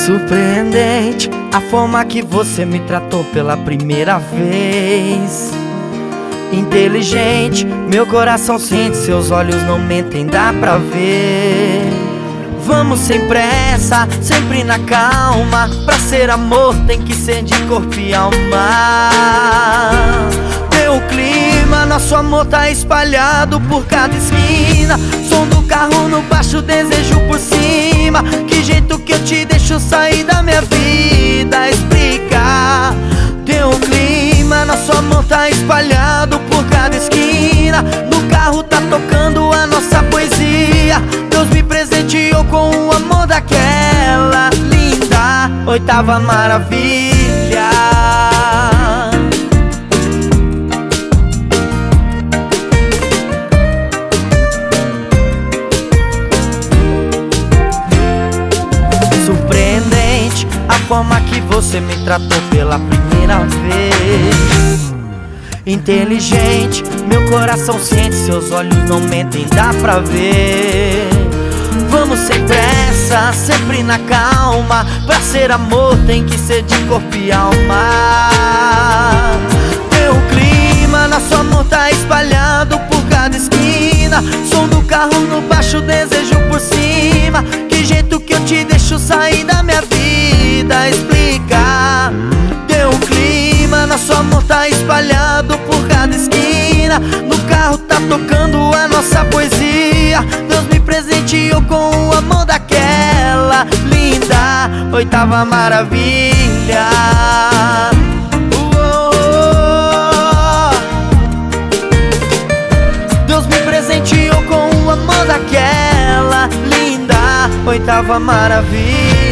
Surpreendente a forma que você me tratou pela primeira vez. Inteligente, meu coração sente, seus olhos não mentem, dá pra ver. Vamos sem pressa, sempre na calma. Pra ser amor tem que ser de corpo e alma. Teu clima, nosso amor tá espalhado por cada esquina. Som do carro no baixo, desejo por cima. Que jeito que eu te deixo sair da minha vida, explicar. Teu clima, nosso amor tá espalhado por cada esquina. No carro tá tocando a nossa poesia. Deus me presenteou com o amor daquela linda oitava maravilha. Surpreendente a forma que você me tratou pela primeira vez. Inteligente, meu coração sente, seus olhos não mentem, dá pra ver. Vamos sem pressa, sempre na calma. Pra ser amor tem que ser de corpo e alma. Teu clima, nosso amor tá espalhado por cada esquina. Som do carro no baixo, desejo por cima. Que jeito que eu te deixo sair da minha vida, explicar. Teu clima, nosso amor tá espalhado por cada esquina. No carro tá tocando a nossa poesia. Deus me presenteou com o amor daquela linda oitava maravilha. Deus me presenteou com o amor daquela linda oitava maravilha.